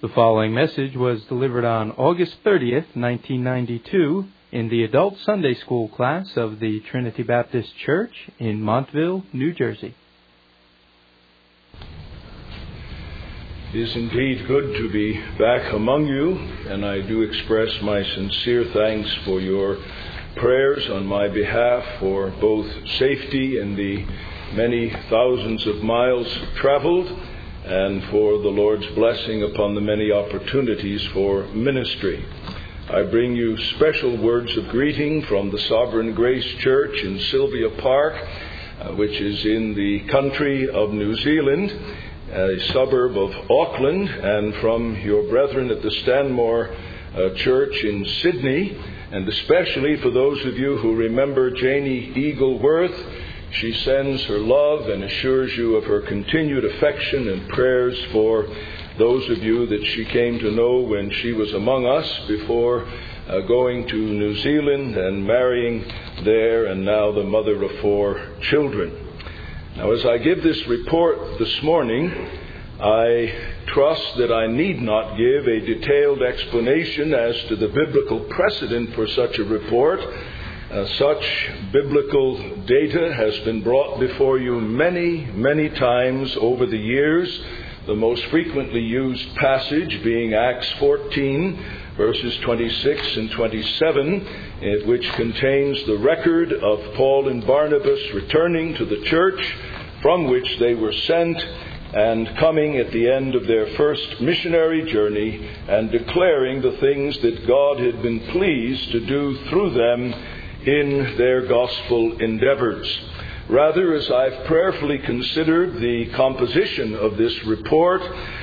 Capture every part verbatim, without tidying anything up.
The following message was delivered on August thirtieth, nineteen ninety-two, in the Adult Sunday School class of the Trinity Baptist Church in Montville, New Jersey. It is indeed good to be back among you, and I do express my sincere thanks for your prayers on my behalf for both safety in the many thousands of miles traveled and for the Lord's blessing upon the many opportunities for ministry. I bring you special words of greeting from the Sovereign Grace Church in Sylvia Park, uh, which is in the country of New Zealand, a suburb of Auckland, and from your brethren at the Stanmore uh, Church in Sydney, and especially for those of you who remember Janie Eagleworth. She sends her love and assures you of her continued affection and prayers for those of you that she came to know when she was among us before uh, going to New Zealand and marrying there, and now the mother of four children. Now, as I give this report this morning, I trust that I need not give a detailed explanation as to the biblical precedent for such a report. Uh, such biblical data has been brought before you many, many times over the years, the most frequently used passage being Acts fourteen, verses twenty-six and twenty-seven, which contains the record of Paul and Barnabas returning to the church from which they were sent and coming at the end of their first missionary journey and declaring the things that God had been pleased to do through them in their gospel endeavors. Rather, as I've prayerfully considered the composition of this report,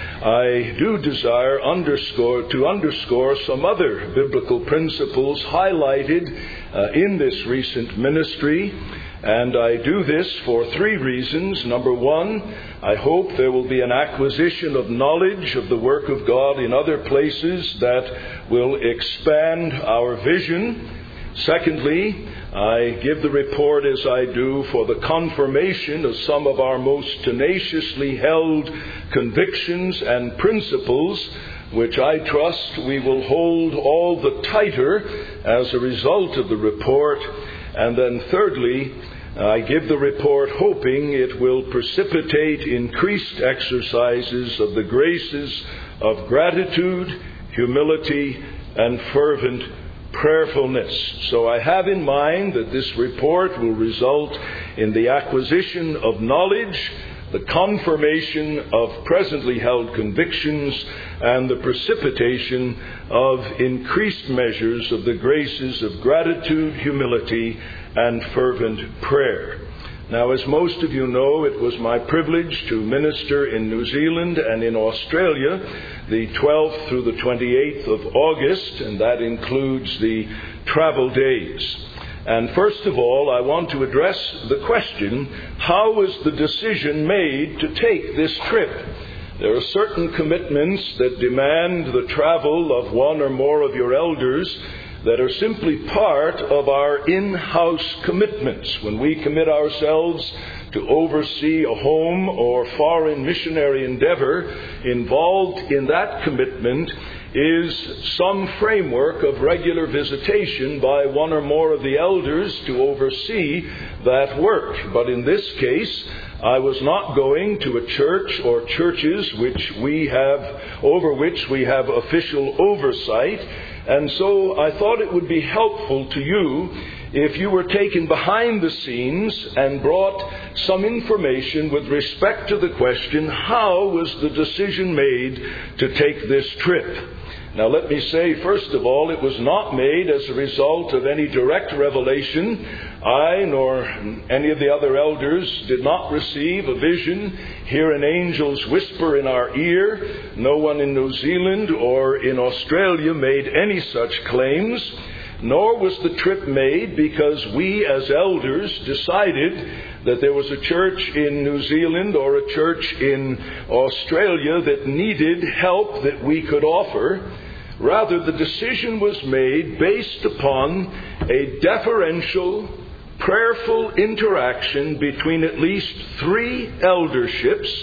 I do desire underscore to underscore some other biblical principles highlighted uh, in this recent ministry. And I do this for three reasons. Number one, I hope there will be an acquisition of knowledge of the work of God in other places that will expand our vision. Secondly, I give the report as I do for the confirmation of some of our most tenaciously held convictions and principles, which I trust we will hold all the tighter as a result of the report. And then thirdly, I give the report hoping it will precipitate increased exercises of the graces of gratitude, humility, and fervent prayerfulness. So I have in mind that this report will result in the acquisition of knowledge, the confirmation of presently held convictions, and the precipitation of increased measures of the graces of gratitude, humility, and fervent prayer. Now, as most of you know, it was my privilege to minister in New Zealand and in Australia the twelfth through the twenty-eighth of August, and that includes the travel days. And first of all, I want to address the question, how was the decision made to take this trip? There are certain commitments that demand the travel of one or more of your elders that are simply part of our in-house commitments. When we commit ourselves to oversee a home or foreign missionary endeavor, involved in that commitment is some framework of regular visitation by one or more of the elders to oversee that work. But in this case, I was not going to a church or churches which we have, over which we have official oversight. And so I thought it would be helpful to you if you were taken behind the scenes and brought some information with respect to the question, how was the decision made to take this trip? Now, let me say, first of all, it was not made as a result of any direct revelation. I, nor any of the other elders, did not receive a vision, hear an angel's whisper in our ear. No one in New Zealand or in Australia made any such claims. Nor was the trip made because we as elders decided that there was a church in New Zealand or a church in Australia that needed help that we could offer. Rather, the decision was made based upon a deferential, prayerful interaction between at least three elderships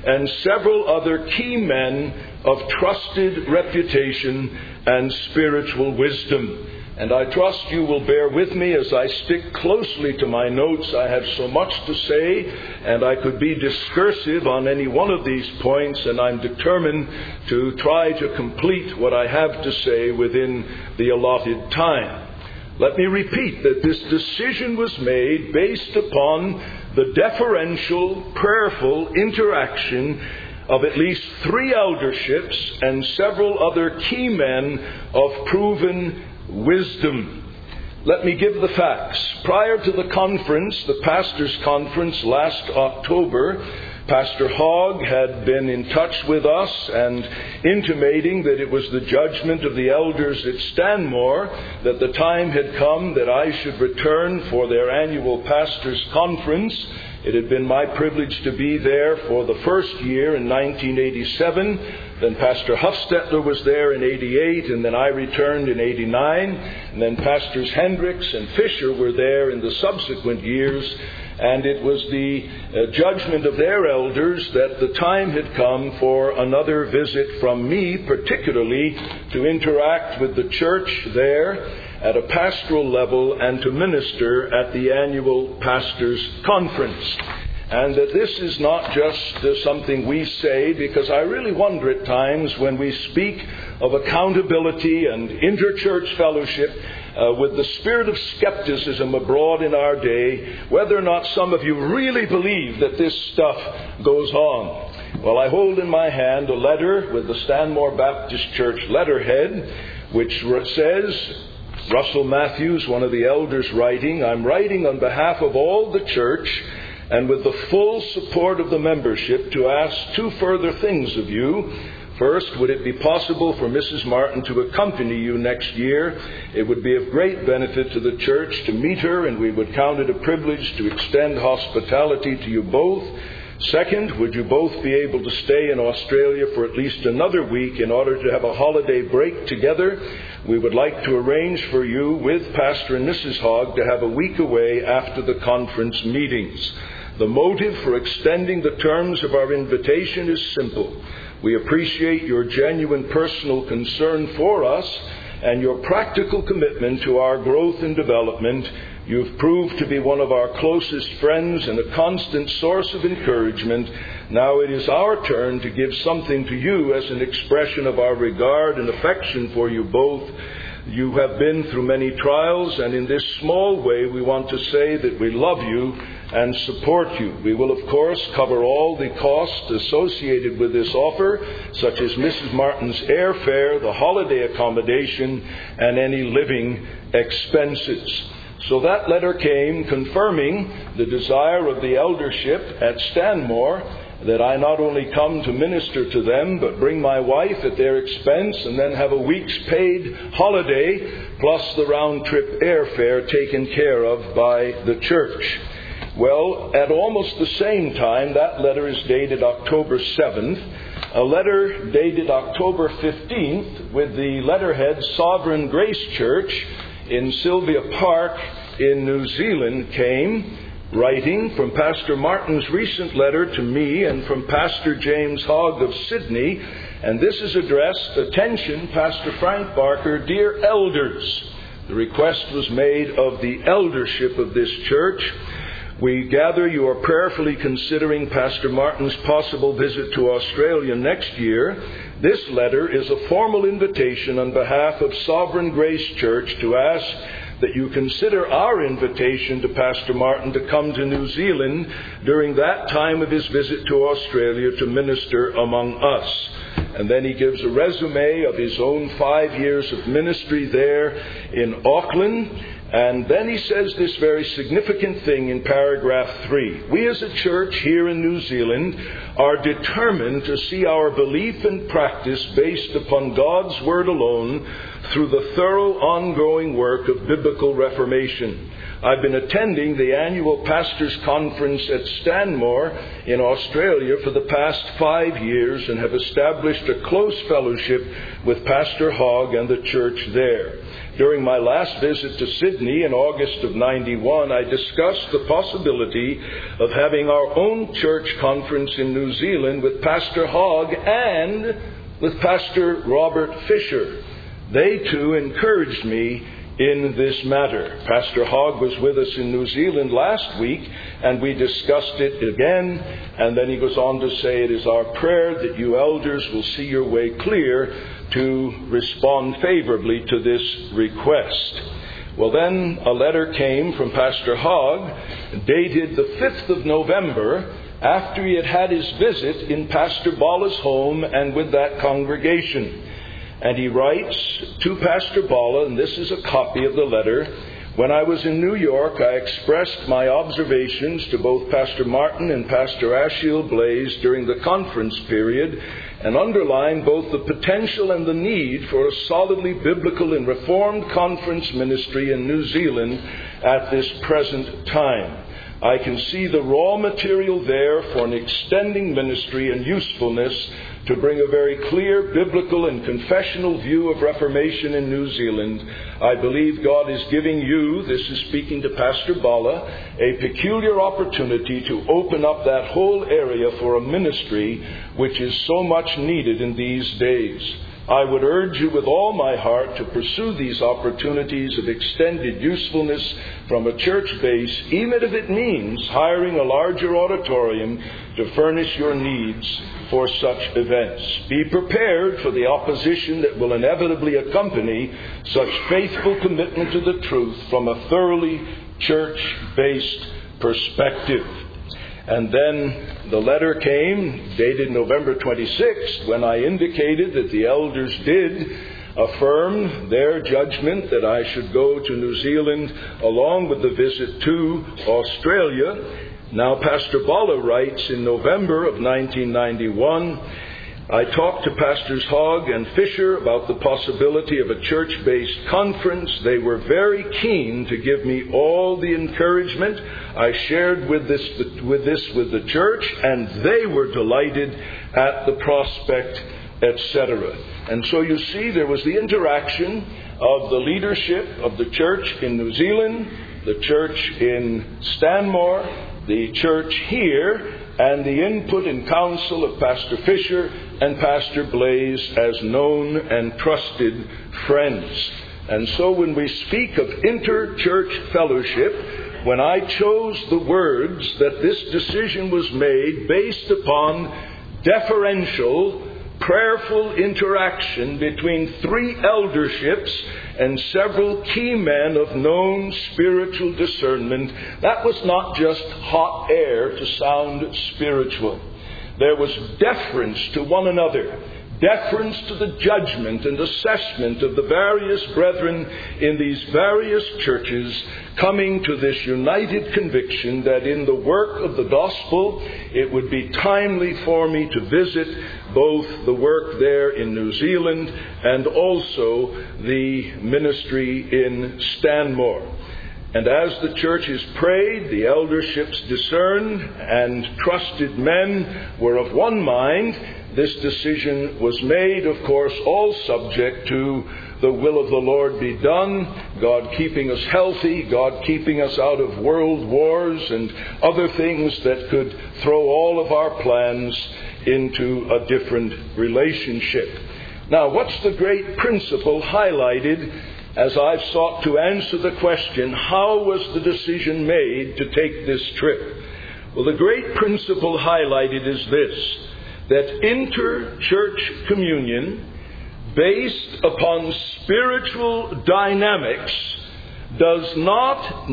and several other key men of trusted reputation and spiritual wisdom. And I trust you will bear with me as I stick closely to my notes. I have so much to say, and I could be discursive on any one of these points, and I'm determined to try to complete what I have to say within the allotted time. Let me repeat that this decision was made based upon the deferential, prayerful interaction of at least three elderships and several other key men of proven wisdom. Let me give the facts. Prior to the conference, the pastors' conference last October, Pastor Hogg had been in touch with us and intimating that it was the judgment of the elders at Stanmore that the time had come that I should return for their annual pastors' conference. It had been my privilege to be there for the first year in nineteen eighty-seven. Then Pastor Huffstetler was there in eighty-eight, and then I returned in eighty-nine. And then Pastors Hendricks and Fisher were there in the subsequent years. And it was the uh, judgment of their elders that the time had come for another visit from me, particularly to interact with the church there at a pastoral level and to minister at the annual pastors' conference. And that this is not just uh, something we say, because I really wonder at times when we speak of accountability and interchurch fellowship uh, with the spirit of skepticism abroad in our day, whether or not some of you really believe that this stuff goes on. Well, I hold in my hand a letter with the Stanmore Baptist Church letterhead, which says, Russell Matthews, one of the elders, writing, "I'm writing on behalf of all the church and with the full support of the membership to ask two further things of you. First, would it be possible for Missus Martin to accompany you next year? It would be of great benefit to the church to meet her, and we would count it a privilege to extend hospitality to you both. Second, would you both be able to stay in Australia for at least another week in order to have a holiday break together? We would like to arrange for you with Pastor and Missus Hogg to have a week away after the conference meetings. The motive for extending the terms of our invitation is simple. We appreciate your genuine personal concern for us and your practical commitment to our growth and development. You've proved to be one of our closest friends and a constant source of encouragement. Now it is our turn to give something to you as an expression of our regard and affection for you both. You have been through many trials, and in this small way we want to say that we love you and support you. We will, of course, cover all the costs associated with this offer, such as Missus Martin's airfare, the holiday accommodation, and any living expenses." So that letter came confirming the desire of the eldership at Stanmore that I not only come to minister to them, but bring my wife at their expense and then have a week's paid holiday, plus the round-trip airfare taken care of by the church. Well, at almost the same time, that letter is dated October seventh. A letter dated October fifteenth with the letterhead Sovereign Grace Church in Sylvia Park in New Zealand came, writing from Pastor Martin's recent letter to me and from Pastor James Hogg of Sydney. And this is addressed, attention, Pastor Frank Barker, dear elders. The request was made of the eldership of this church. We gather you are prayerfully considering Pastor Martin's possible visit to Australia next year. This letter is a formal invitation on behalf of Sovereign Grace Church to ask that you consider our invitation to Pastor Martin to come to New Zealand during that time of his visit to Australia to minister among us. And then he gives a resume of his own five years of ministry there in Auckland. And then he says this very significant thing in paragraph three. We as a church here in New Zealand are determined to see our belief and practice based upon God's Word alone through the thorough ongoing work of biblical reformation. I've been attending the annual Pastors' Conference at Stanmore in Australia for the past five years and have established a close fellowship with Pastor Hogg and the church there. During my last visit to Sydney in August of ninety-one, I discussed the possibility of having our own church conference in New Zealand with Pastor Hogg and with Pastor Robert Fisher. They too encouraged me in this matter. Pastor Hogg was with us in New Zealand last week, and we discussed it again, and then he goes on to say, it is our prayer that you elders will see your way clear to respond favorably to this request. Well, then a letter came from Pastor Hogg, dated the fifth of November, after he had had his visit in Pastor Balla's home and with that congregation. And he writes to Pastor Balla, and this is a copy of the letter, when I was in New York, I expressed my observations to both Pastor Martin and Pastor Ashiel Blaze during the conference period and underlined both the potential and the need for a solidly biblical and reformed conference ministry in New Zealand at this present time. I can see the raw material there for an extending ministry and usefulness to bring a very clear biblical and confessional view of Reformation in New Zealand. I believe God is giving you, this is speaking to Pastor Balla, a peculiar opportunity to open up that whole area for a ministry which is so much needed in these days. I would urge you with all my heart to pursue these opportunities of extended usefulness from a church base, even if it means hiring a larger auditorium to furnish your needs for such events. Be prepared for the opposition that will inevitably accompany such faithful commitment to the truth from a thoroughly church-based perspective. And then the letter came, dated November twenty-sixth, when I indicated that the elders did affirm their judgment that I should go to New Zealand along with the visit to Australia. Now, Pastor Balla writes in November of nineteen ninety-one, I talked to Pastors Hogg and Fisher about the possibility of a church-based conference. They were very keen to give me all the encouragement. I shared with this, with this with the church, and they were delighted at the prospect, et cetera. And so you see, there was the interaction of the leadership of the church in New Zealand, the church in Stanmore, the church here, and the input and counsel of Pastor Fisher and Pastor Blaze as known and trusted friends. And so when we speak of inter-church fellowship, when I chose the words that this decision was made based upon deferential, prayerful interaction between three elderships and several key men of known spiritual discernment, that was not just hot air to sound spiritual. There was deference to one another, deference to the judgment and assessment of the various brethren in these various churches, coming to this united conviction that in the work of the gospel, it would be timely for me to visit both the work there in New Zealand and also the ministry in Stanmore. And as the churches prayed, the elderships discerned, and trusted men were of one mind, this decision was made, of course, all subject to the will of the Lord be done, God keeping us healthy, God keeping us out of world wars and other things that could throw all of our plans into a different relationship. Now, what's the great principle highlighted as I've sought to answer the question, how was the decision made to take this trip? Well, the great principle highlighted is this, that inter-church communion based upon spiritual dynamics does not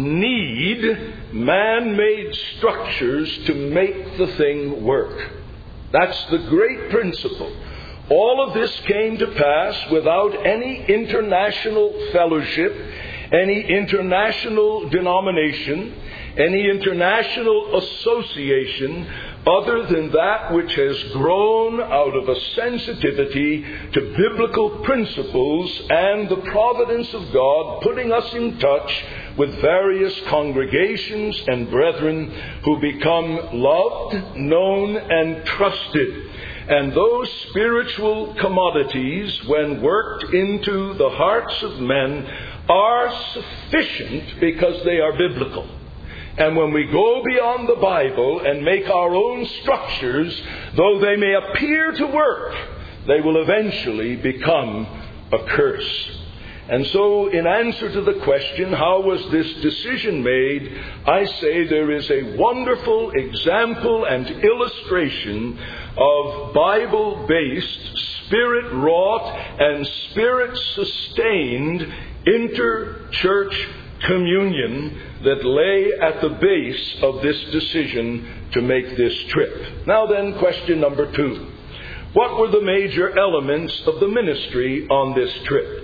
need man-made structures to make the thing work. That's the great principle. All of this came to pass without any international fellowship, any international denomination, any international association, other than that which has grown out of a sensitivity to biblical principles and the providence of God putting us in touch with various congregations and brethren who become loved, known, and trusted. And those spiritual commodities, when worked into the hearts of men, are sufficient because they are biblical. And when we go beyond the Bible and make our own structures, though they may appear to work, they will eventually become a curse. And so, in answer to the question, how was this decision made, I say there is a wonderful example and illustration of Bible-based, Spirit-wrought, and Spirit-sustained inter-church communion that lay at the base of this decision to make this trip. Now then, question number two. What were the major elements of the ministry on this trip?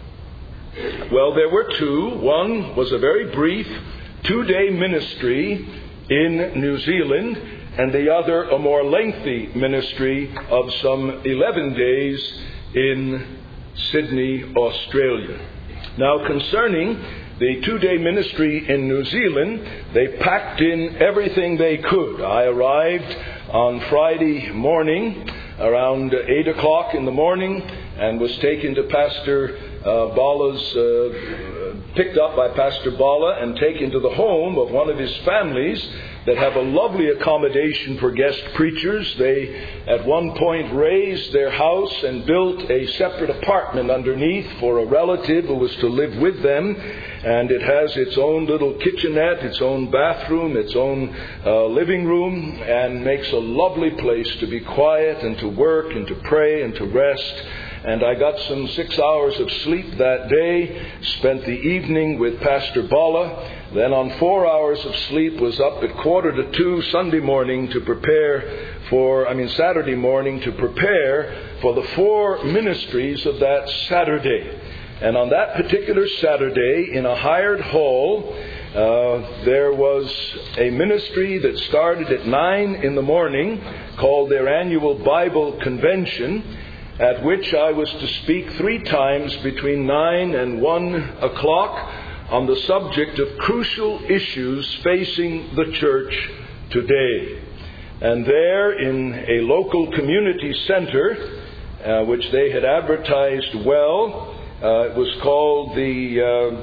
Well, there were two. One was a very brief two-day ministry in New Zealand, and the other a more lengthy ministry of some eleven days in Sydney, Australia. Now, concerning the two-day ministry in New Zealand, they packed in everything they could. I arrived on Friday morning around eight o'clock in the morning and was taken to Pastor uh, Bala's, uh, picked up by Pastor Bala and taken to the home of one of his families that have a lovely accommodation for guest preachers. They at one point raised their house and built a separate apartment underneath for a relative who was to live with them. And it has its own little kitchenette, its own bathroom, its own uh, living room, and makes a lovely place to be quiet and to work and to pray and to rest. And I got some six hours of sleep that day, spent the evening with Pastor Bala. Then on four hours of sleep was up at quarter to two Sunday morning to prepare for, I mean Saturday morning to prepare for the four ministries of that Saturday. And on that particular Saturday, in a hired hall, uh, there was a ministry that started at nine in the morning called their annual Bible Convention, at which I was to speak three times between nine and one o'clock on the subject of crucial issues facing the church today. And there in a local community center, uh, which they had advertised well, uh, it was called the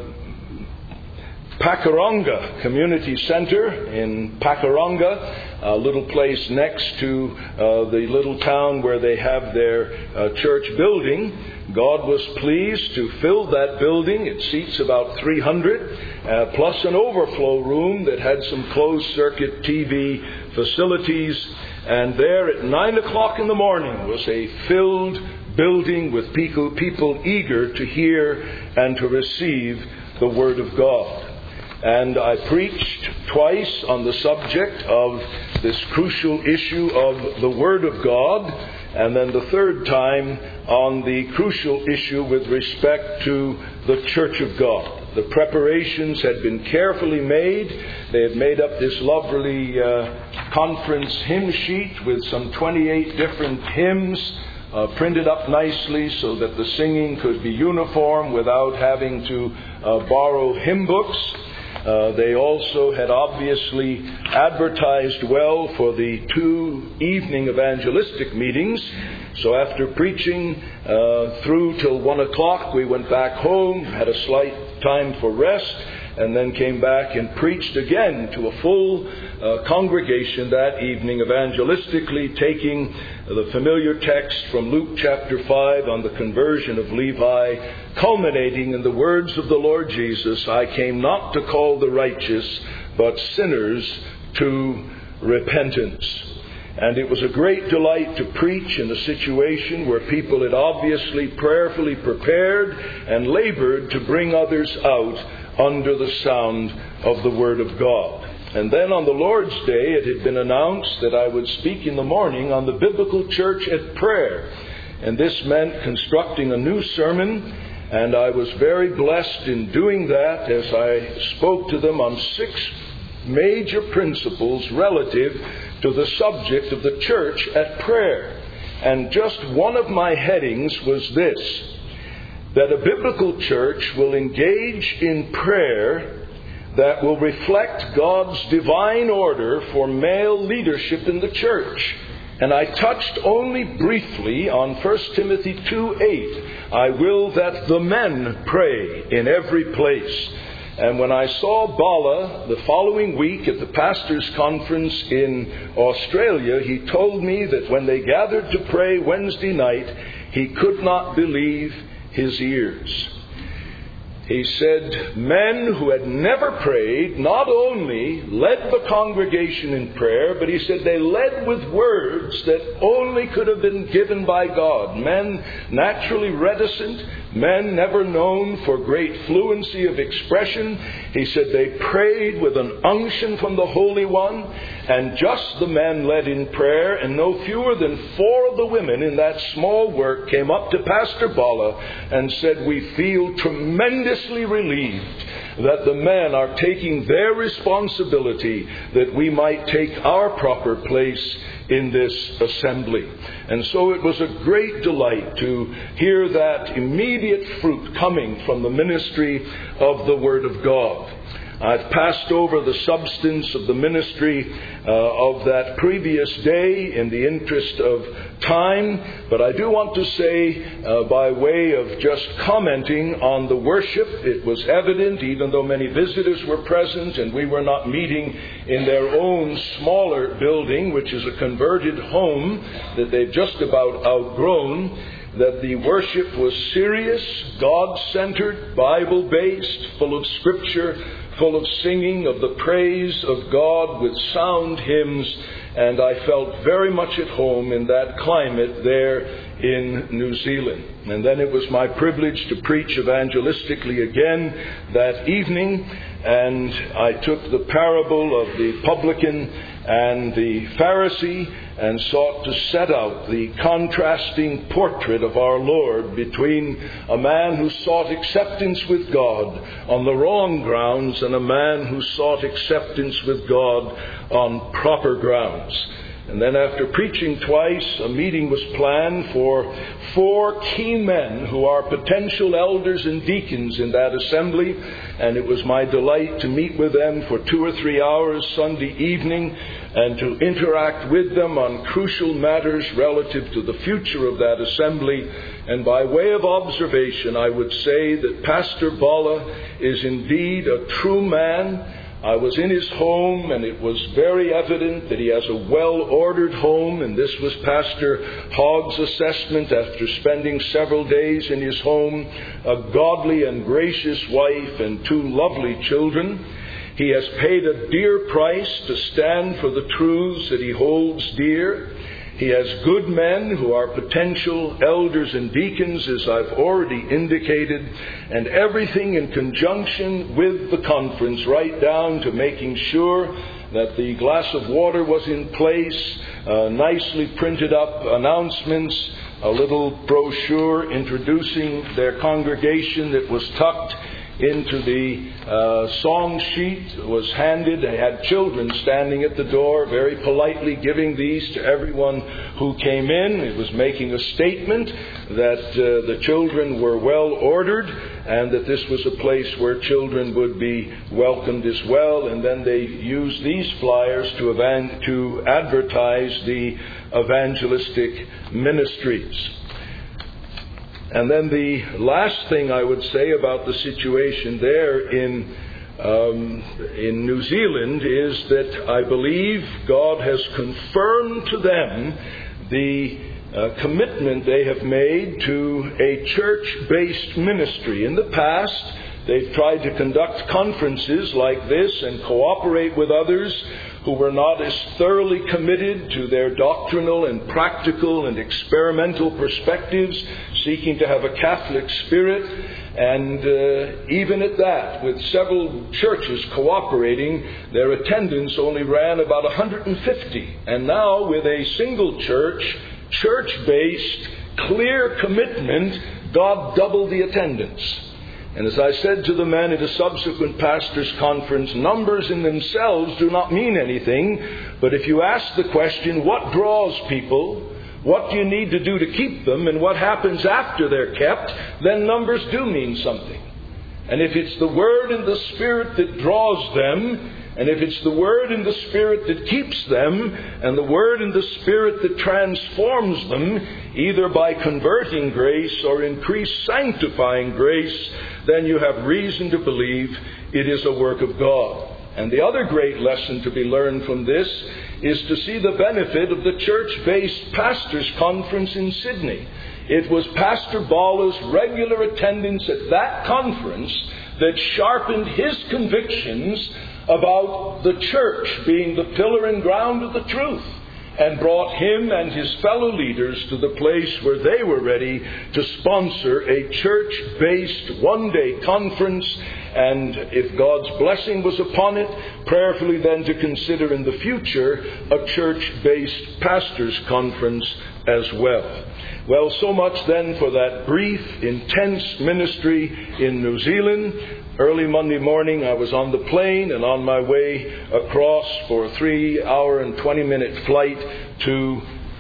uh, Pakuranga Community Center in Pakuranga, a little place next to uh, the little town where they have their uh, church building. God was pleased to fill that building. It seats about three hundred, uh, plus an overflow room that had some closed-circuit T V facilities. And there at nine o'clock in the morning was a filled building with people, people eager to hear and to receive the Word of God. And I preached twice on the subject of this crucial issue of the Word of God, and then the third time on the crucial issue with respect to the Church of God. The preparations had been carefully made. They had made up this lovely uh, conference hymn sheet with some twenty-eight different hymns Uh, printed up nicely so that the singing could be uniform without having to uh, borrow hymn books. Uh, they also had obviously advertised well for the two evening evangelistic meetings. So after preaching uh, through till one o'clock, we went back home, had a slight time for rest, and then came back and preached again to a full uh, congregation that evening, evangelistically taking the familiar text from Luke chapter five on the conversion of Levi, culminating in the words of the Lord Jesus, "I came not to call the righteous, but sinners to repentance." And it was a great delight to preach in a situation where people had obviously prayerfully prepared and labored to bring others out under the sound of the Word of God. And then on the Lord's Day, it had been announced that I would speak in the morning on the biblical church at prayer. And this meant constructing a new sermon, and I was very blessed in doing that as I spoke to them on six major principles relative to the subject of the church at prayer. And just one of my headings was this: that a biblical church will engage in prayer that will reflect God's divine order for male leadership in the church. And I touched only briefly on First Timothy two eight. I will that the men pray in every place. And when I saw Bala the following week at the pastors' conference in Australia, he told me that when they gathered to pray Wednesday night, he could not believe his ears. He said men who had never prayed not only led the congregation in prayer, but he said they led with words that only could have been given by God. Men naturally reticent, men never known for great fluency of expression. He said they prayed with an unction from the Holy One, and just the men led in prayer, and no fewer than four of the women in that small work came up to Pastor Bala and said, we feel tremendously relieved that the men are taking their responsibility, that we might take our proper place in this assembly. And so it was a great delight to hear that immediate fruit coming from the ministry of the Word of God. I've passed over the substance of the ministry uh, of that previous day in the interest of time, but I do want to say, uh, by way of just commenting on the worship, it was evident, even though many visitors were present and we were not meeting in their own smaller building, which is a converted home that they've just about outgrown, that the worship was serious, God-centered, Bible-based, full of Scripture, full of singing of the praise of God with sound hymns, and I felt very much at home in that climate there in New Zealand. And then it was my privilege to preach evangelistically again that evening, and I took the parable of the publican and the Pharisee and sought to set out the contrasting portrait of our Lord between a man who sought acceptance with God on the wrong grounds and a man who sought acceptance with God on proper grounds. And then after preaching twice, a meeting was planned for four key men who are potential elders and deacons in that assembly. And it was my delight to meet with them for two or three hours Sunday evening and to interact with them on crucial matters relative to the future of that assembly. And by way of observation, I would say that Pastor Bala is indeed a true man. I was in his home, and it was very evident that he has a well-ordered home, and this was Pastor Hogg's assessment after spending several days in his home, a godly and gracious wife and two lovely children. He has paid a dear price to stand for the truths that he holds dear. He has good men who are potential elders and deacons, as I've already indicated, and everything in conjunction with the conference, right down to making sure that the glass of water was in place, uh, nicely printed up announcements, a little brochure introducing their congregation that was tucked into the uh, song sheet was handed. They had children standing at the door, very politely giving these to everyone who came in. It was making a statement that uh, the children were well ordered and that this was a place where children would be welcomed as well. And then they used these flyers to, evan- to advertise the evangelistic ministries. And then the last thing I would say about the situation there in um, in New Zealand is that I believe God has confirmed to them the uh, commitment they have made to a church-based ministry. In the past, they've tried to conduct conferences like this and cooperate with others who were not as thoroughly committed to their doctrinal and practical and experimental perspectives, seeking to have a Catholic spirit. And uh, even at that, with several churches cooperating, their attendance only ran about one hundred fifty. And now, with a single church, church-based, clear commitment, God doubled the attendance. And as I said to the men at a subsequent pastors' conference, numbers in themselves do not mean anything. But if you ask the question, what draws people? What do you need to do to keep them? And what happens after they're kept? Then numbers do mean something. And if it's the Word and the Spirit that draws them, and if it's the Word and the Spirit that keeps them, and the Word and the Spirit that transforms them, either by converting grace or increased sanctifying grace, then you have reason to believe it is a work of God. And the other great lesson to be learned from this is to see the benefit of the church-based pastors' conference in Sydney. It was Pastor Balla's regular attendance at that conference that sharpened his convictions about the church being the pillar and ground of the truth, and brought him and his fellow leaders to the place where they were ready to sponsor a church-based one-day conference, and if God's blessing was upon it, prayerfully then to consider in the future a church-based pastors' conference as well. Well, so much then for that brief, intense ministry in New Zealand. Early Monday morning I was on the plane and on my way across for a three hour and twenty minute flight to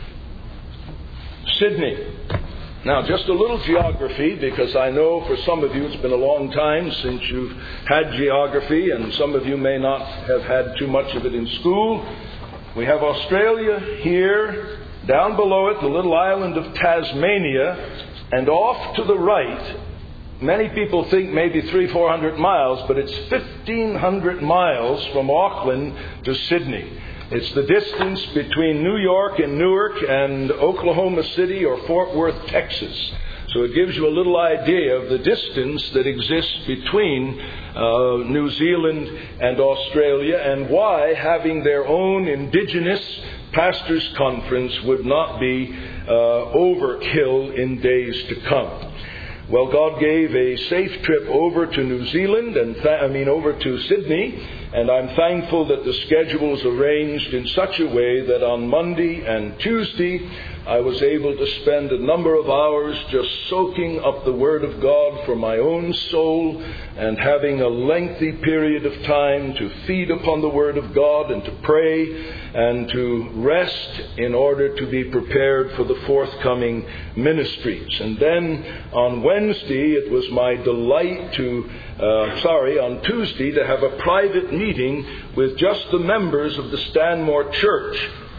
Sydney. Now, just a little geography, because I know for some of you it's been a long time since you've had geography, and some of you may not have had too much of it in school. We have Australia here. Down below it, the little island of Tasmania, and off to the right, many people think maybe three, four hundred miles, but it's fifteen hundred miles from Auckland to Sydney. It's the distance between New York and Newark and Oklahoma City or Fort Worth, Texas. So it gives you a little idea of the distance that exists between uh, New Zealand and Australia, and why having their own indigenous pastors' conference would not be uh, overkill in days to come. Well, God gave a safe trip over to New Zealand, and th- I mean over to Sydney, and I'm thankful that the schedule was arranged in such a way that on Monday and Tuesday I was able to spend a number of hours just soaking up the Word of God for my own soul, and having a lengthy period of time to feed upon the Word of God and to pray and to rest in order to be prepared for the forthcoming ministries. And then on Wednesday it was my delight to, uh, sorry, on Tuesday to have a private meeting with just the members of the Stanmore Church.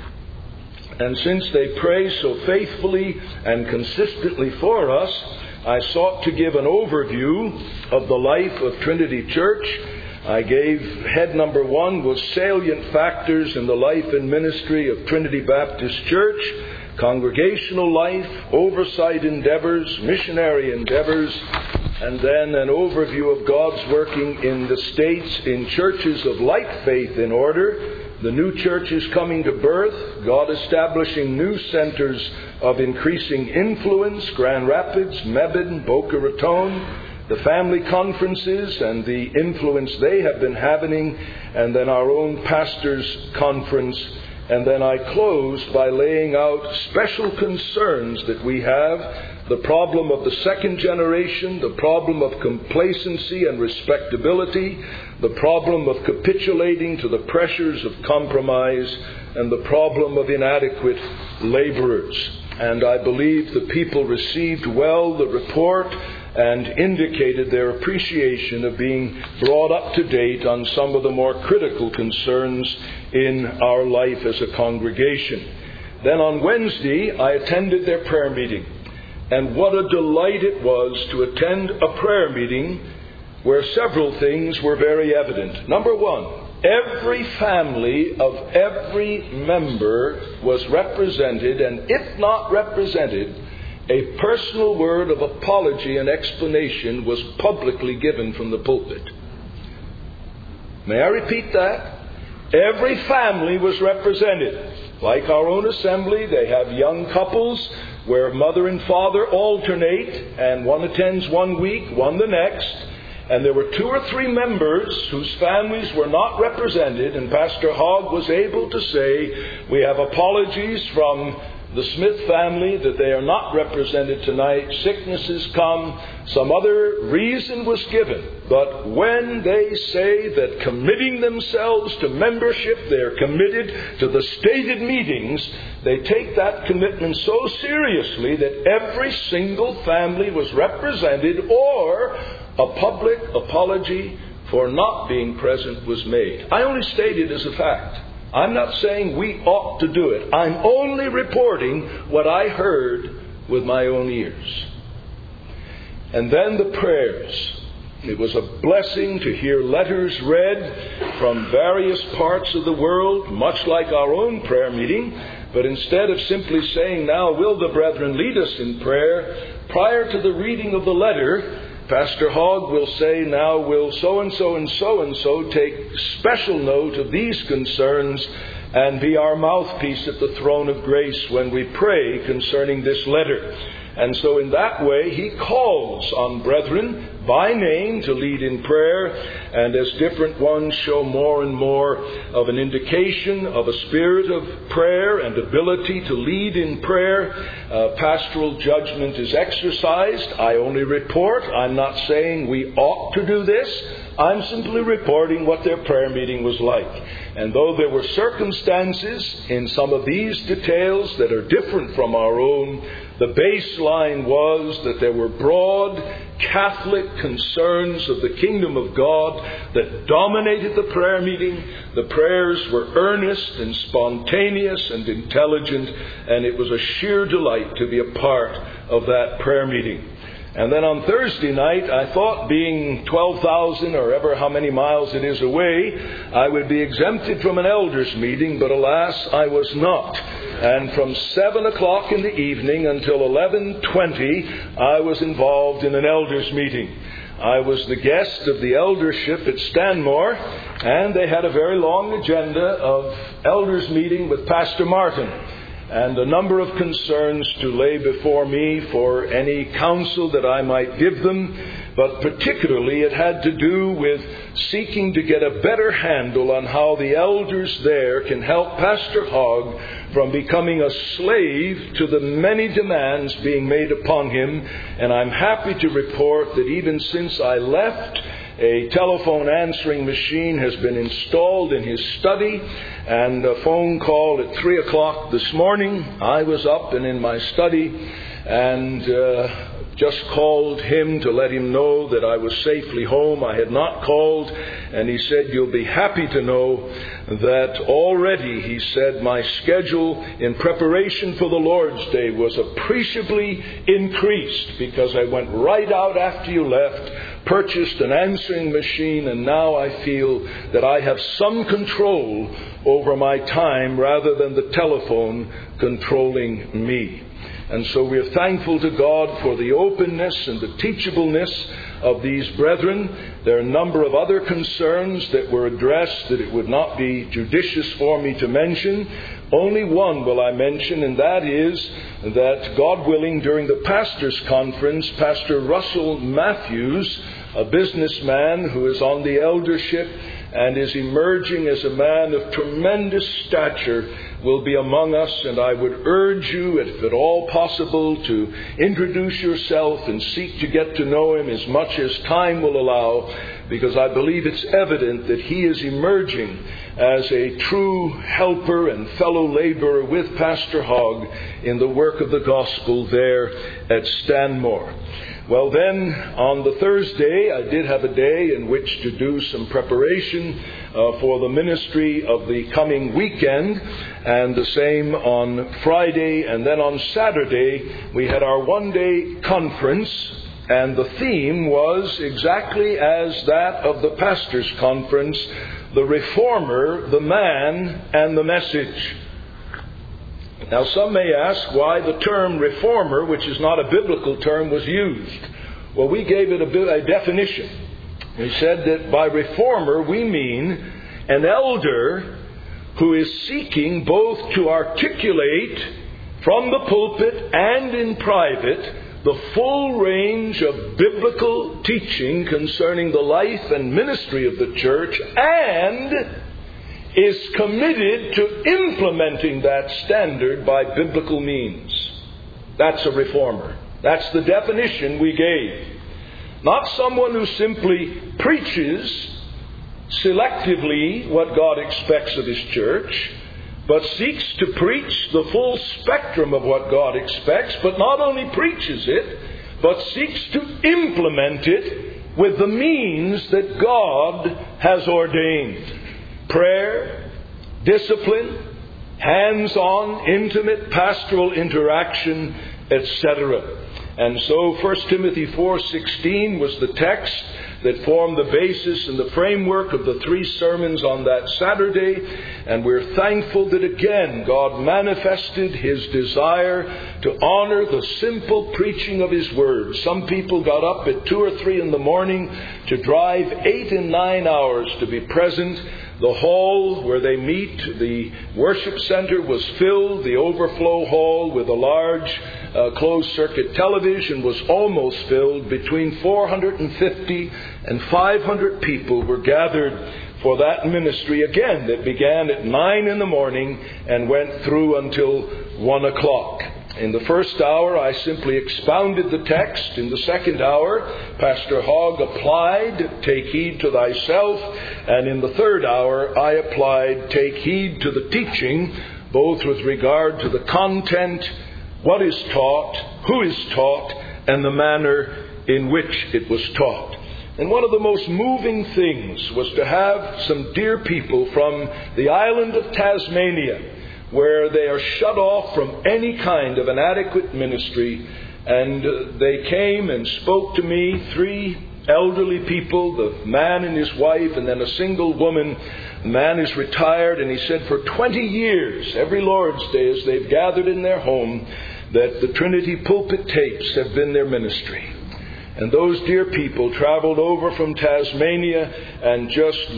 And since they pray so faithfully and consistently for us, I sought to give an overview of the life of Trinity Church. I gave, head number one was salient factors in the life and ministry of Trinity Baptist Church, congregational life, oversight endeavors, missionary endeavors, and then an overview of God's working in the States in churches of like faith in order. The new churches coming to birth, God establishing new centers of increasing influence, Grand Rapids, Mebane, Boca Raton, the family conferences and the influence they have been having, and then our own pastors' conference. And then I closed by laying out special concerns that we have. The problem of the second generation, the problem of complacency and respectability, the problem of capitulating to the pressures of compromise, and the problem of inadequate laborers. And I believe the people received well the report and indicated their appreciation of being brought up to date on some of the more critical concerns in our life as a congregation. Then on Wednesday, I attended their prayer meeting. And what a delight it was to attend a prayer meeting where several things were very evident. Number one, every family of every member was represented, and if not represented, a personal word of apology and explanation was publicly given from the pulpit. May I repeat that? Every family was represented. Like our own assembly, they have young couples where mother and father alternate, and one attends one week, one the next. And there were two or three members whose families were not represented, and Pastor Hogg was able to say, we have apologies from the Smith family that they are not represented tonight. Sickness has come. Some other reason was given. But when they say that committing themselves to membership, they're committed to the stated meetings, they take that commitment so seriously that every single family was represented, or a public apology for not being present was made. I only state it as a fact. I'm not saying we ought to do it. I'm only reporting what I heard with my own ears. And then the prayers. It was a blessing to hear letters read from various parts of the world, much like our own prayer meeting. But instead of simply saying, now will the brethren lead us in prayer, prior to the reading of the letter, Pastor Hogg will say, now will so-and-so and so-and-so take special note of these concerns and be our mouthpiece at the throne of grace when we pray concerning this letter. And so in that way, he calls on brethren by name to lead in prayer, and as different ones show more and more of an indication of a spirit of prayer and ability to lead in prayer, uh, pastoral judgment is exercised. I only report. I'm not saying we ought to do this. I'm simply reporting what their prayer meeting was like. And though there were circumstances in some of these details that are different from our own, the baseline was that there were broad Catholic concerns of the kingdom of God that dominated the prayer meeting. The prayers were earnest and spontaneous and intelligent, and it was a sheer delight to be a part of that prayer meeting. And then on Thursday night, I thought, being twelve thousand or ever how many miles it is away, I would be exempted from an elders meeting, but alas, I was not. And from seven o'clock in the evening until eleven twenty, I was involved in an elders meeting. I was the guest of the eldership at Stanmore, and they had a very long agenda of elders meeting with Pastor Martin, and a number of concerns to lay before me for any counsel that I might give them. But particularly it had to do with seeking to get a better handle on how the elders there can help Pastor Hogg from becoming a slave to the many demands being made upon him. And I'm happy to report that even since I left, a telephone answering machine has been installed in his study, and a phone call at three o'clock this morning. I was up and in my study, and uh, just called him to let him know that I was safely home. I had not called, and he said, you'll be happy to know that already, he said, my schedule in preparation for the Lord's Day was appreciably increased, because I went right out after you left, purchased an answering machine, and now I feel that I have some control over my time rather than the telephone controlling me. And so we are thankful to God for the openness and the teachableness of these brethren. There are a number of other concerns that were addressed that it would not be judicious for me to mention. Only one will I mention, and that is that, God willing, during the pastors' conference, Pastor Russell Matthews, a businessman who is on the eldership and is emerging as a man of tremendous stature, will be among us, and I would urge you, if at all possible, to introduce yourself and seek to get to know him as much as time will allow, because I believe it's evident that he is emerging as a true helper and fellow laborer with Pastor Hogg in the work of the gospel there at Stanmore. Well then, on the Thursday, I did have a day in which to do some preparation uh, for the ministry of the coming weekend, and the same on Friday. And then on Saturday, we had our one-day conference, and the theme was exactly as that of the pastors' conference, the Reformer, the Man, and the Message. Now, some may ask why the term reformer, which is not a biblical term, was used. Well, we gave it a, a definition. We said that by reformer we mean an elder who is seeking both to articulate from the pulpit and in private the full range of biblical teaching concerning the life and ministry of the church, and is committed to implementing that standard by biblical means. That's a reformer. That's the definition we gave. Not someone who simply preaches selectively what God expects of His church, but seeks to preach the full spectrum of what God expects, but not only preaches it, but seeks to implement it with the means that God has ordained. Prayer, discipline, hands-on, intimate pastoral interaction, et cetera. And so First Timothy four sixteen was the text that formed the basis and the framework of the three sermons on that Saturday. And we're thankful that again God manifested His desire to honor the simple preaching of His Word. Some people got up at two or three in the morning to drive eight and nine hours to be present. The hall where they meet, the worship center, was filled. The overflow hall with a large uh, closed-circuit television was almost filled. Between four hundred fifty and five hundred people were gathered for that ministry, again, that began at nine in the morning and went through until one o'clock. In the first hour, I simply expounded the text. In the second hour, Pastor Hogg applied, "Take heed to thyself." And in the third hour, I applied, "Take heed to the teaching," both with regard to the content, what is taught, who is taught, and the manner in which it was taught. And one of the most moving things was to have some dear people from the island of Tasmania, where they are shut off from any kind of an adequate ministry. And uh, they came and spoke to me, three elderly people, the man and his wife, and then a single woman. The man is retired, and he said for twenty years, every Lord's Day as they've gathered in their home, that the Trinity pulpit tapes have been their ministry. And those dear people traveled over from Tasmania and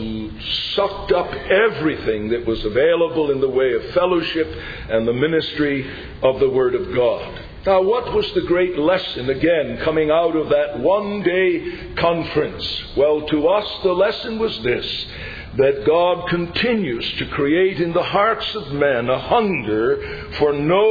just sucked up everything that was available in the way of fellowship and the ministry of the Word of God. Now, what was the great lesson, again, coming out of that one-day conference? Well, to us the lesson was this, that God continues to create in the hearts of men a hunger for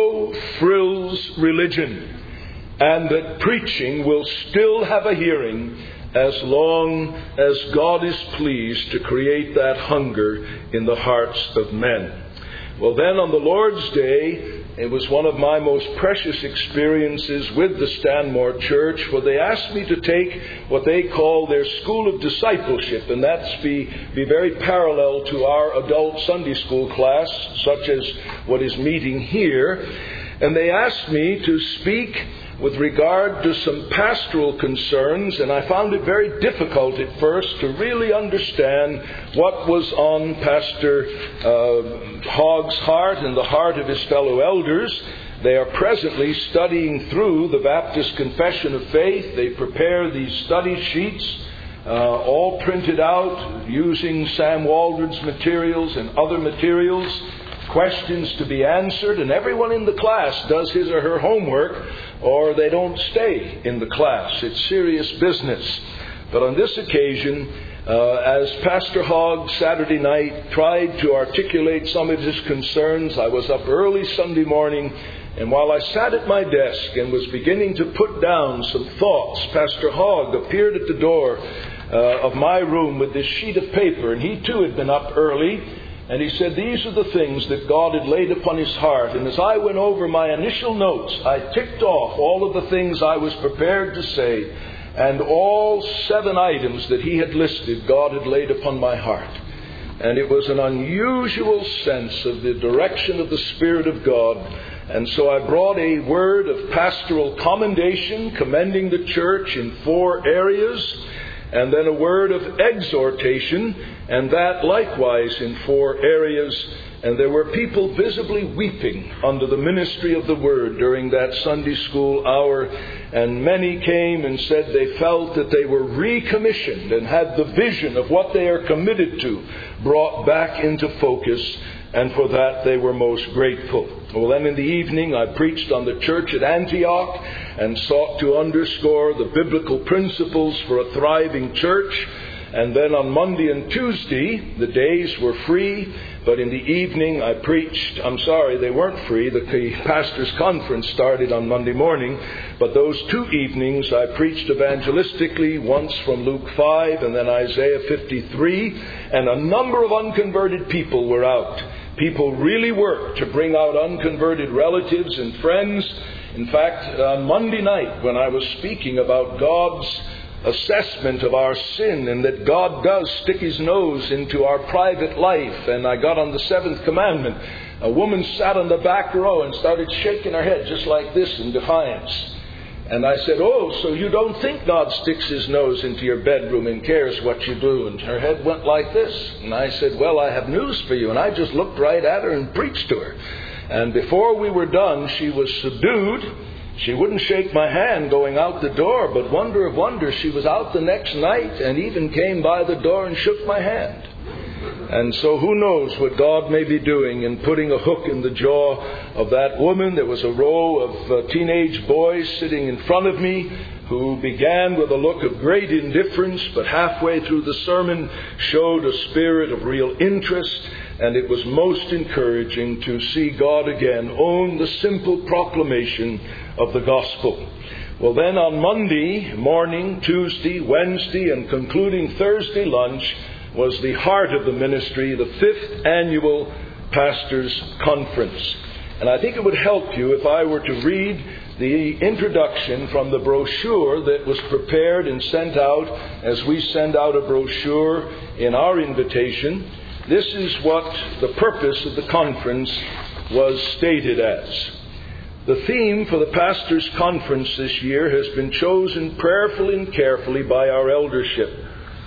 no-frills religion, and that preaching will still have a hearing as long as God is pleased to create that hunger in the hearts of men. Well, then on the Lord's Day, it was one of my most precious experiences with the Stanmore Church, for they asked me to take what they call their School of Discipleship, and that's be, be very parallel to our adult Sunday school class, such as what is meeting here. And they asked me to speak with regard to some pastoral concerns, and I found it very difficult at first to really understand what was on Pastor uh, Hogg's heart and the heart of his fellow elders. They are presently studying through the Baptist Confession of Faith. They prepare these study sheets, uh, all printed out using Sam Waldron's materials and other materials, questions to be answered, and everyone in the class does his or her homework, or they don't stay in the class. It's serious business. But on this occasion, uh, as Pastor Hogg Saturday night tried to articulate some of his concerns, I was up early Sunday morning, and while I sat at my desk and was beginning to put down some thoughts, Pastor Hogg appeared at the door uh, of my room with this sheet of paper, and he too had been up early. And he said, these are the things that God had laid upon his heart. And as I went over my initial notes, I ticked off all of the things I was prepared to say. And all seven items that he had listed, God had laid upon my heart. And it was an unusual sense of the direction of the Spirit of God. And so I brought a word of pastoral commendation, commending the church in four areas, and then a word of exhortation, and that likewise in four areas. And there were people visibly weeping under the ministry of the Word during that Sunday school hour. And many came and said they felt that they were recommissioned and had the vision of what they are committed to brought back into focus. And for that they were most grateful. Well, then in the evening I preached on the church at Antioch and sought to underscore the biblical principles for a thriving church. And then on Monday and Tuesday, the days were free, but in the evening I preached, I'm sorry, they weren't free, the, the pastor's conference started on Monday morning, but those two evenings I preached evangelistically, once from Luke five and then Isaiah fifty-three, and a number of unconverted people were out. People really worked to bring out unconverted relatives and friends. In fact, on Monday night when I was speaking about God's assessment of our sin and that God does stick his nose into our private life. And I got on the seventh commandment. A woman sat on the back row and started shaking her head just like this in defiance. And I said, "Oh, so you don't think God sticks his nose into your bedroom and cares what you do?" And her head went like this. And I said, "Well, I have news for you." And I just looked right at her and preached to her. And before we were done, she was subdued. She wouldn't shake my hand going out the door, but wonder of wonders, she was out the next night and even came by the door and shook my hand. And so who knows what God may be doing in putting a hook in the jaw of that woman. There was a row of uh, teenage boys sitting in front of me who began with a look of great indifference, but halfway through the sermon showed a spirit of real interest. And it was most encouraging to see God again own the simple proclamation of the gospel. Well, then on Monday morning, Tuesday, Wednesday, and concluding Thursday lunch was the heart of the ministry, the fifth annual Pastors' Conference. And I think it would help you if I were to read the introduction from the brochure that was prepared and sent out as we send out a brochure in our invitation. This is what the purpose of the conference was stated as. The theme for the Pastors' Conference this year has been chosen prayerfully and carefully by our eldership.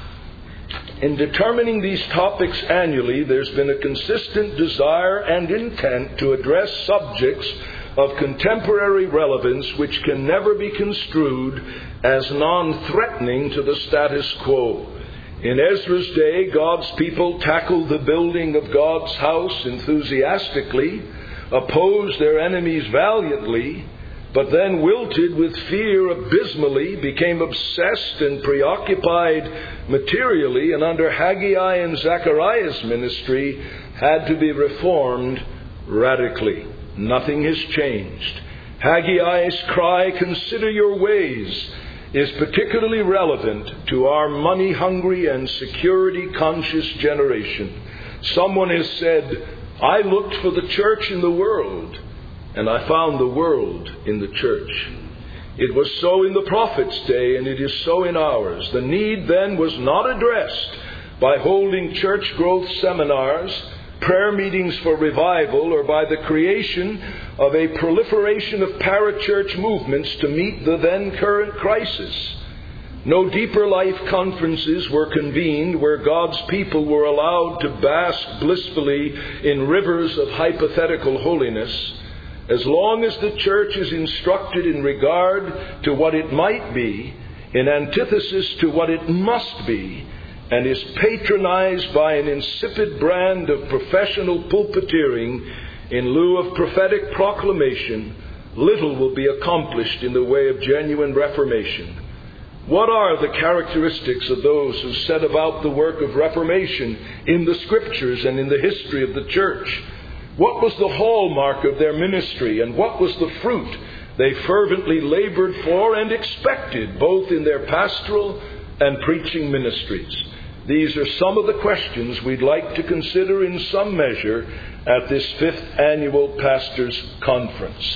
In determining these topics annually, there's been a consistent desire and intent to address subjects of contemporary relevance which can never be construed as non-threatening to the status quo. In Ezra's day, God's people tackled the building of God's house enthusiastically, opposed their enemies valiantly, but then wilted with fear abysmally, became obsessed and preoccupied materially, and under Haggai and Zechariah's ministry had to be reformed radically. Nothing has changed. Haggai's cry, "Consider your ways," is particularly relevant to our money-hungry and security-conscious generation. Someone has said, "I looked for the church in the world, and I found the world in the church." It was so in the prophet's day, and it is so in ours. The need then was not addressed by holding church growth seminars, prayer meetings for revival, or by the creation of a proliferation of parachurch movements to meet the then current crisis. No deeper life conferences were convened where God's people were allowed to bask blissfully in rivers of hypothetical holiness. As long as the church is instructed in regard to what it might be, in antithesis to what it must be, and is patronized by an insipid brand of professional pulpiteering in lieu of prophetic proclamation, little will be accomplished in the way of genuine reformation. What are the characteristics of those who set about the work of reformation in the Scriptures and in the history of the church? What was the hallmark of their ministry, and what was the fruit they fervently labored for and expected, both in their pastoral and preaching ministries? These are some of the questions we'd like to consider in some measure at this fifth annual Pastors' Conference.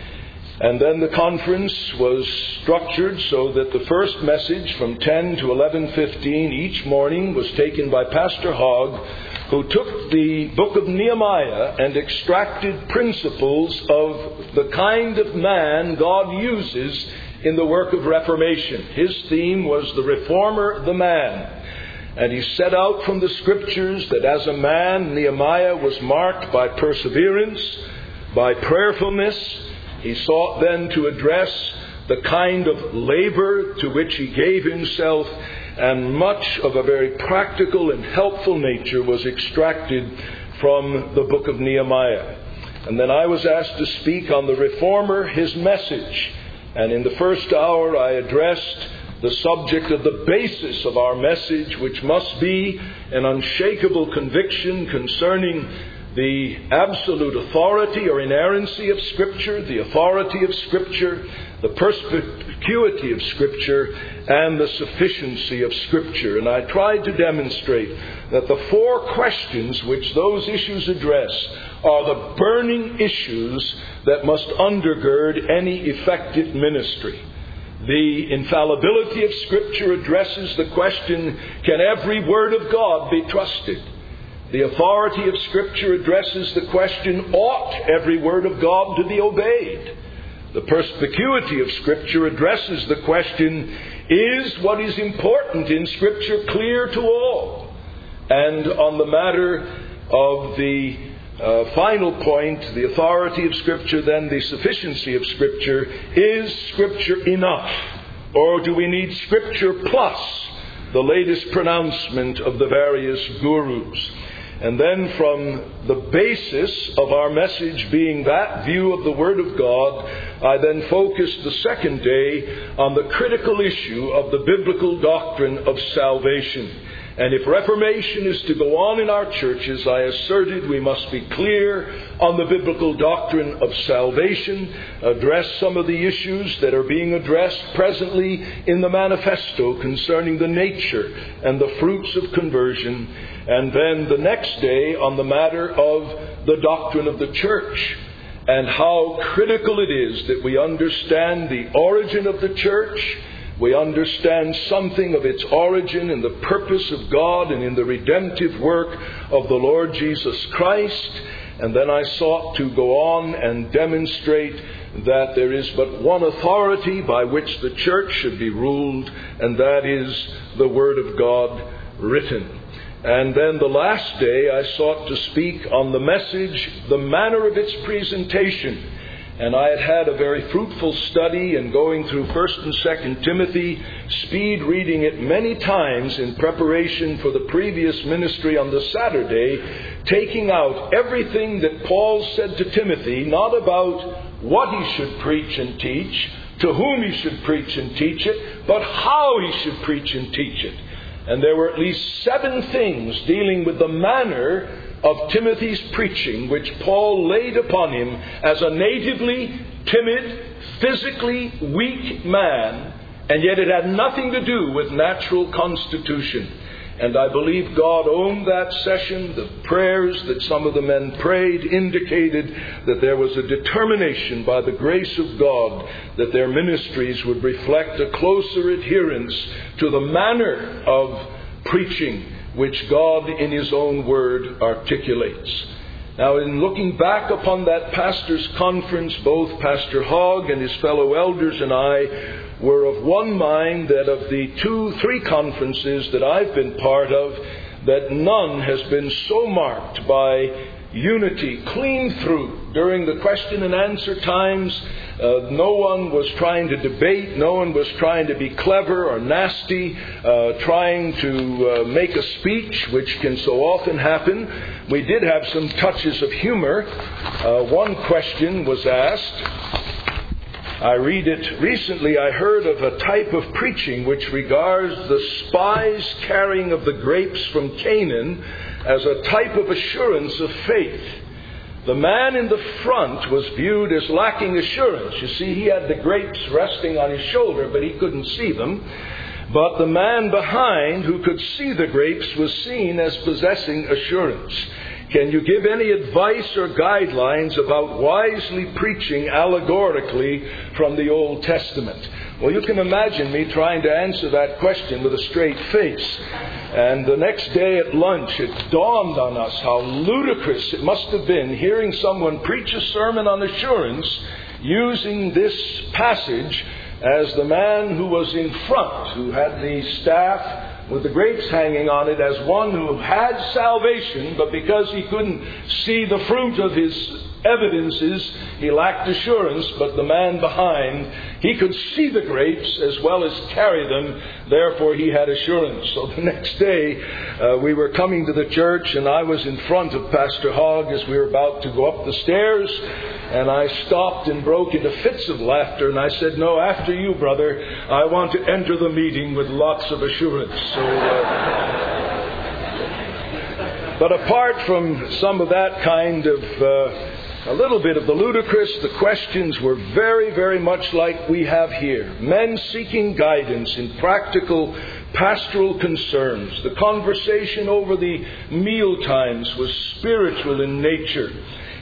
And then the conference was structured so that the first message from ten to eleven fifteen each morning was taken by Pastor Hogg, who took the book of Nehemiah and extracted principles of the kind of man God uses in the work of reformation. His theme was the reformer, the man. And he set out from the Scriptures that as a man, Nehemiah was marked by perseverance, by prayerfulness. He sought then to address the kind of labor to which he gave himself, and much of a very practical and helpful nature was extracted from the book of Nehemiah. And then I was asked to speak on the reformer, his message. And in the first hour I addressed the subject of the basis of our message, which must be an unshakable conviction concerning the absolute authority or inerrancy of Scripture, the authority of Scripture, the perspicuity of Scripture, and the sufficiency of Scripture. And I tried to demonstrate that the four questions which those issues address are the burning issues that must undergird any effective ministry. The infallibility of Scripture addresses the question, can every word of God be trusted? The authority of Scripture addresses the question, ought every word of God to be obeyed? The perspicuity of Scripture addresses the question, is what is important in Scripture clear to all? And on the matter of the uh, final point, the authority of Scripture, then the sufficiency of Scripture, is Scripture enough? Or do we need Scripture plus the latest pronouncement of the various gurus? And then from the basis of our message being that view of the Word of God, I then focused the second day on the critical issue of the biblical doctrine of salvation. And if reformation is to go on in our churches, I asserted we must be clear on the biblical doctrine of salvation, address some of the issues that are being addressed presently in the manifesto concerning the nature and the fruits of conversion, and then the next day on the matter of the doctrine of the church and how critical it is that we understand the origin of the church. We understand something of its origin in the purpose of God and in the redemptive work of the Lord Jesus Christ. And then I sought to go on and demonstrate that there is but one authority by which the church should be ruled, and that is the Word of God written. And then the last day I sought to speak on the message, the manner of its presentation. And I had had a very fruitful study in going through First and Second Timothy, speed reading it many times in preparation for the previous ministry on the Saturday, taking out everything that Paul said to Timothy, not about what he should preach and teach, to whom he should preach and teach it, but how he should preach and teach it. And there were at least seven things dealing with the manner of Timothy's preaching, which Paul laid upon him as a natively timid, physically weak man, and yet it had nothing to do with natural constitution. And I believe God owned that session. The prayers that some of the men prayed indicated that there was a determination by the grace of God that their ministries would reflect a closer adherence to the manner of preaching which God in His own Word articulates. Now, in looking back upon that pastors' conference, both Pastor Hogg and his fellow elders and I were of one mind that of the two, three conferences that I've been part of, that none has been so marked by unity clean through. During the question and answer times, uh, no one was trying to debate, no one was trying to be clever or nasty, uh, trying to uh, make a speech, which can so often happen. We did have some touches of humor. Uh, one question was asked. I read it. Recently I heard of a type of preaching which regards the spies carrying of the grapes from Canaan as a type of assurance of faith. The man in the front was viewed as lacking assurance. You see, he had the grapes resting on his shoulder, but he couldn't see them. But the man behind, who could see the grapes, was seen as possessing assurance. Can you give any advice or guidelines about wisely preaching allegorically from the Old Testament? Well, you can imagine me trying to answer that question with a straight face. And the next day at lunch, it dawned on us how ludicrous it must have been hearing someone preach a sermon on assurance using this passage as the man who was in front, who had the staff with the grapes hanging on it, as one who had salvation, but because he couldn't see the fruit of his evidences, he lacked assurance. But the man behind, he could see the grapes as well as carry them, therefore he had assurance. So the next day uh, we were coming to the church, and I was in front of Pastor Hogg as we were about to go up the stairs, and I stopped and broke into fits of laughter, and I said, "No, after you, brother, I want to enter the meeting with lots of assurance." So, uh, but apart from some of that kind of uh, a little bit of the ludicrous, the questions were very, very much like we have here. Men seeking guidance in practical pastoral concerns. The conversation over the meal times was spiritual in nature.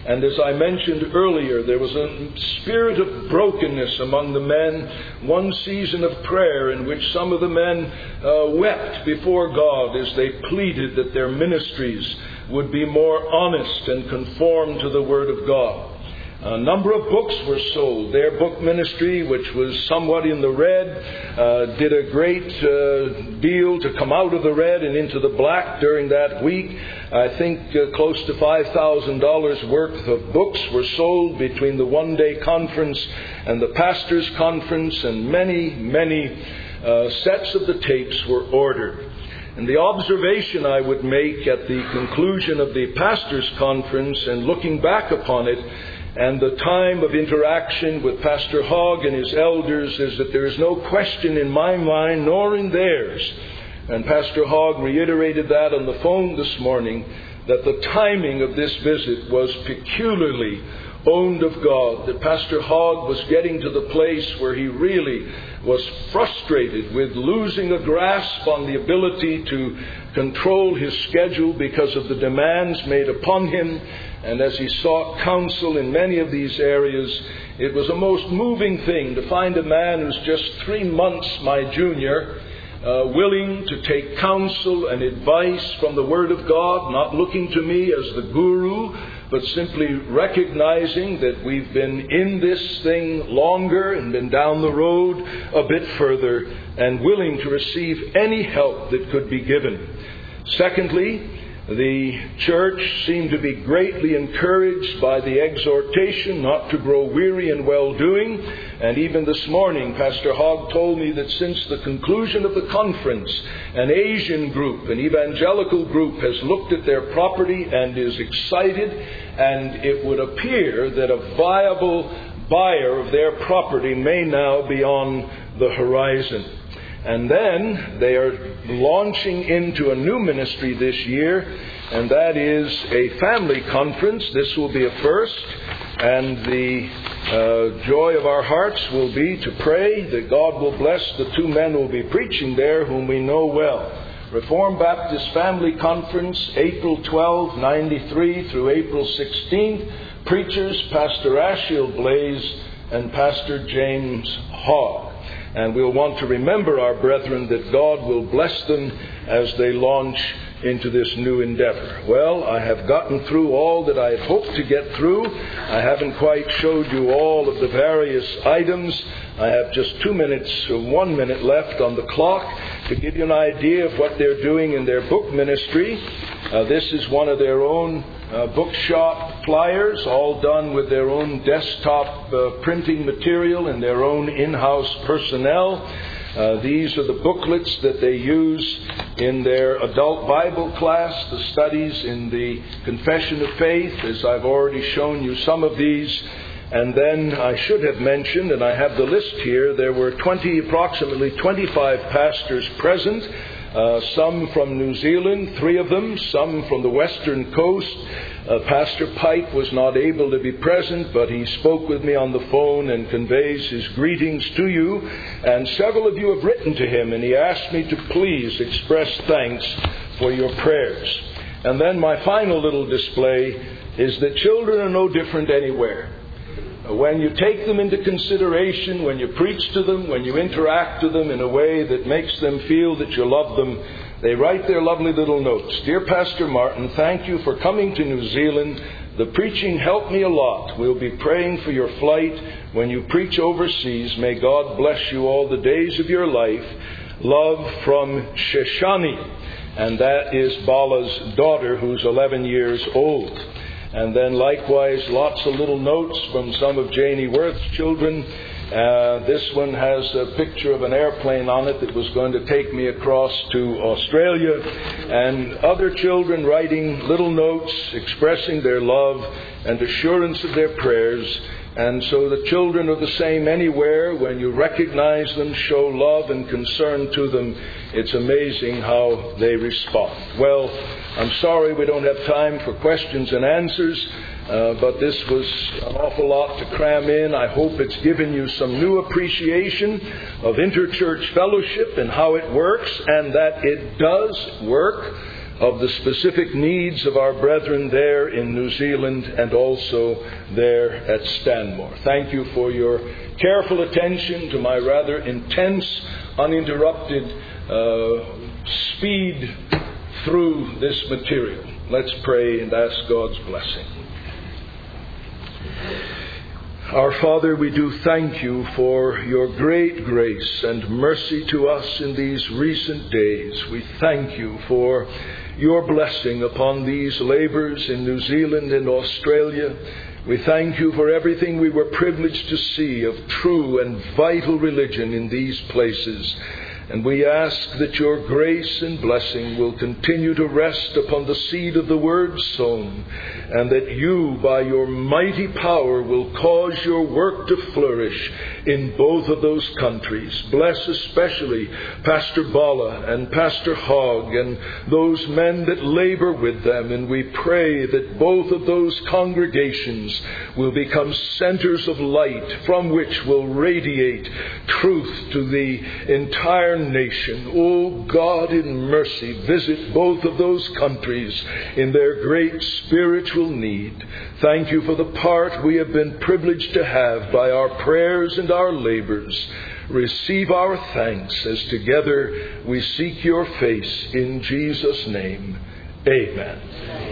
And as I mentioned earlier, there was a spirit of brokenness among the men, one season of prayer in which some of the men uh, wept before God as they pleaded that their ministries would be more honest and conform to the Word of God. A number of books were sold. Their book ministry, which was somewhat in the red, uh, did a great uh, deal to come out of the red and into the black during that week. I think uh, close to five thousand dollars worth of books were sold between the one-day conference and the pastor's conference, and many, many uh, sets of the tapes were ordered. And the observation I would make at the conclusion of the pastor's conference and looking back upon it, and the time of interaction with Pastor Hogg and his elders, is that there is no question in my mind nor in theirs, and Pastor Hogg reiterated that on the phone this morning, that the timing of this visit was peculiarly owned of God, that Pastor Hogg was getting to the place where he really was frustrated with losing a grasp on the ability to control his schedule because of the demands made upon him. And as he sought counsel in many of these areas, it was a most moving thing to find a man who's just three months my junior, uh, willing to take counsel and advice from the Word of God, not looking to me as the guru, but simply recognizing that we've been in this thing longer and been down the road a bit further, and willing to receive any help that could be given. Secondly, the church seemed to be greatly encouraged by the exhortation not to grow weary in well-doing. And even this morning, Pastor Hogg told me that since the conclusion of the conference, an Asian group, an evangelical group, has looked at their property and is excited, and it would appear that a viable buyer of their property may now be on the horizon. And then they are launching into a new ministry this year, and that is a family conference. This will be a first, and the uh, joy of our hearts will be to pray that God will bless the two men who will be preaching there, whom we know well. Reformed Baptist Family Conference, April twelfth, ninety-three through April sixteenth. Preachers, Pastor Ashiel Blaze and Pastor James Hogg. And we'll want to remember our brethren that God will bless them as they launch into this new endeavor. Well, I have gotten through all that I had hoped to get through. I haven't quite showed you all of the various items. I have just two minutes, or one minute left on the clock to give you an idea of what they're doing in their book ministry. Uh, this is one of their own uh, bookshop flyers, all done with their own desktop uh, printing material and their own in-house personnel. Uh, these are the booklets that they use in their adult Bible class, the studies in the Confession of Faith, as I've already shown you some of these. And then I should have mentioned, and I have the list here, there were twenty, approximately twenty-five pastors present, uh, some from New Zealand, three of them, some from the western coast. Uh, Pastor Pike was not able to be present, but he spoke with me on the phone and conveys his greetings to you. And several of you have written to him, and he asked me to please express thanks for your prayers. And then my final little display is that children are no different anywhere. When you take them into consideration, when you preach to them, when you interact with them in a way that makes them feel that you love them, they write their lovely little notes. Dear Pastor Martin, thank you for coming to New Zealand. The preaching helped me a lot. We'll be praying for your flight when you preach overseas. May God bless you all the days of your life. Love from Sheshani. And that is Bala's daughter, who's eleven years old. And then likewise, lots of little notes from some of Janie Worth's children. Uh, this one has a picture of an airplane on it that was going to take me across to Australia. And other children writing little notes, expressing their love and assurance of their prayers. And so the children are the same anywhere. When you recognize them, show love and concern to them, it's amazing how they respond. Well, I'm sorry we don't have time for questions and answers, uh, but this was an awful lot to cram in. I hope it's given you some new appreciation of interchurch fellowship and how it works, and that it does work. of the specific needs of our brethren there in New Zealand and also there at Stanmore. Thank you for your careful attention to my rather intense, uninterrupted uh, speed through this material. Let's pray and ask God's blessing. Our Father, we do thank you for your great grace and mercy to us in these recent days. We thank you for your blessing upon these labors in New Zealand and Australia. We thank you for everything we were privileged to see of true and vital religion in these places. And we ask that your grace and blessing will continue to rest upon the seed of the word sown, and that you, by your mighty power, will cause your work to flourish in both of those countries. Bless especially Pastor Bala and Pastor Hogg and those men that labor with them, and we pray that both of those congregations will become centers of light from which will radiate truth to the entire nation. O God, in mercy, visit both of those countries in their great spiritual need. Thank you for the part we have been privileged to have by our prayers and our labors. Receive our thanks as together we seek your face in Jesus' name. Amen.